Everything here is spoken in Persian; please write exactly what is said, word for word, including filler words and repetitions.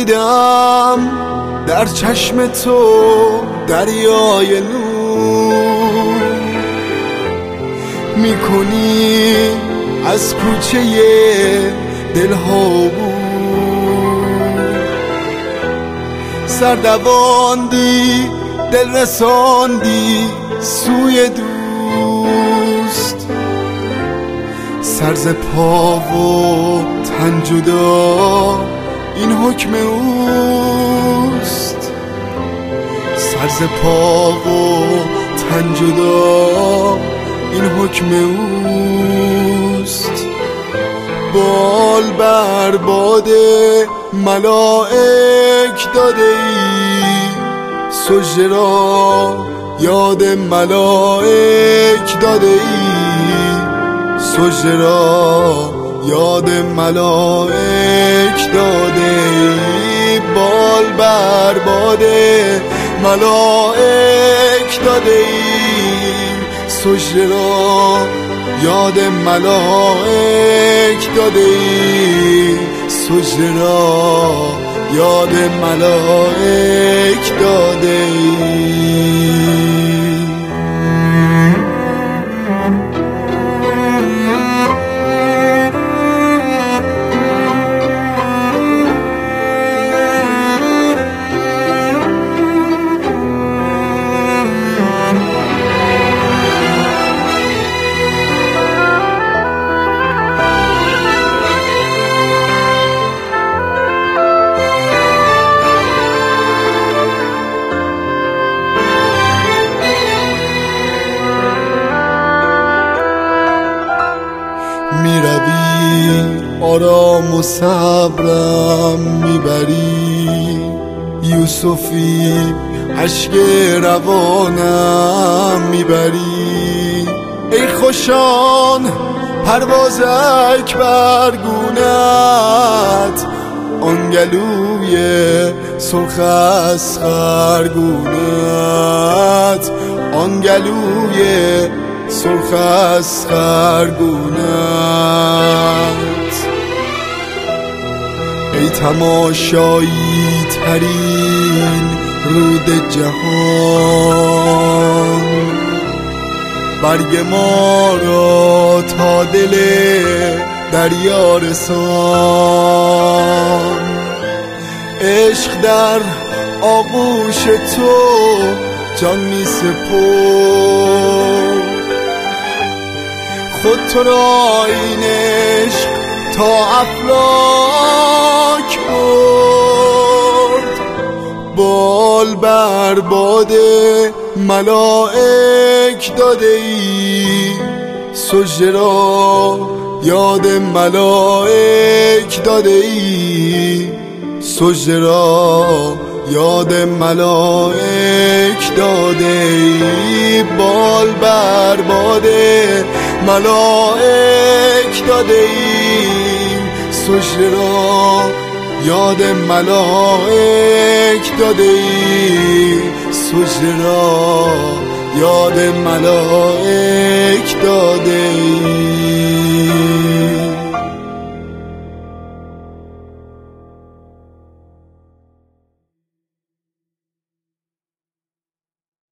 دیدم در چشم تو دریای نور، میکنی از کوچه دلها بود، سردواندی دل رساندی سوی دوست، سر ز پا و تن جدا این حکم اوست، سر ز پا و تن جدا این حکم اوست. بال بر باد ملائک داده ای، سجده را یاد ملائک داده ای، سجده را یاد ملائک داده ای. بال بر باد ملائک داده ای، سجده را یاد ملائک داده ای، سجده را یاد ملائک داده ای. میروی آرام و صبرم میبری، یوسفی اشک روانم میبری. ای خوشان پروازک برگونت، آنگلوی سرخ از خرگونت، آنگلوی سرخ از خرگونت. ای تماشایی ترین رود جهان، برگ ما را تا دل دریا رسان. عشق در آغوش تو جان می سپرد، خود تو را این عشق تا افلاک برد. بال بر باد ملائک داده ای، سجده را یاد ملائک داده ای، سجده را یاد ملائک داده ای. بال بر باد ملائک داده ای، سجده را یاد ملائک داده ای، سجده را یاد ملائک داده ای.